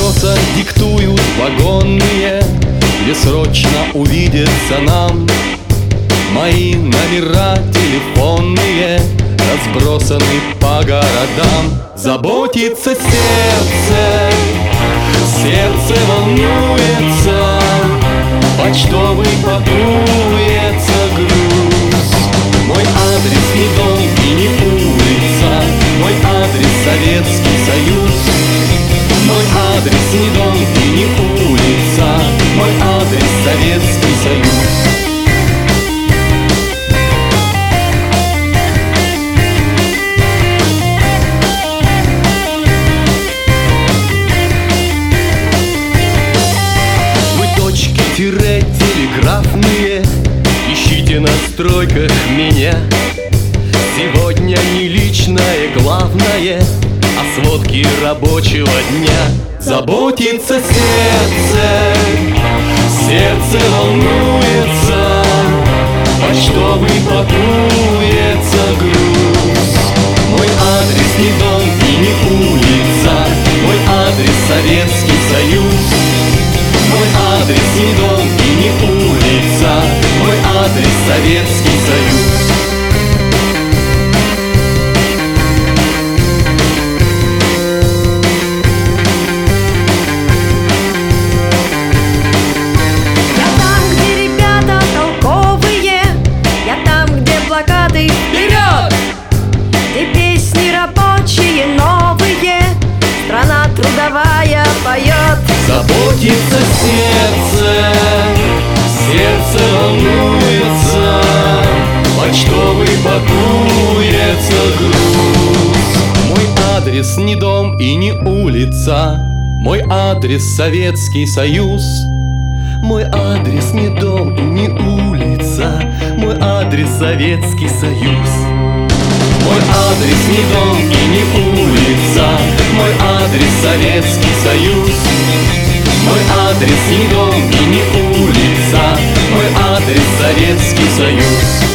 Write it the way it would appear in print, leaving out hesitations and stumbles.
колеса диктуют вагонные, где срочно увидеться нам. Мои номера телефонные разбросаны по городам. Заботится сердце, сердце волнуется, почтовый пакуется груз. Мой адрес не дом и не улица, мой адрес Советский Союз. Мой адрес не дом и не улица, мой адрес Советский Союз. Телеграфные, ищите на стройках меня. Сегодня не личное главное, а сводки рабочего дня. Заботится сердце, сердце волнуется, почтовый пакуется груз. Мой адрес не дом и не улица, мой адрес Советский Союз. Мой адрес не дом и не улица, мой адрес Советский Союз. Я там, где ребята толковые, я там, где плакаты вперед, где песни рабочие новые, страна трудовая поет. Заботится сердце, сердце волнуется, почтовый пакуется груз. Мой адрес не дом и не улица, мой адрес Советский Союз. Мой адрес не дом и не улица, мой адрес Советский Союз. Мой адрес не дом и не улица, мой адрес Советский Союз. Мой адрес не дом и не улица, мой адрес Советский Союз.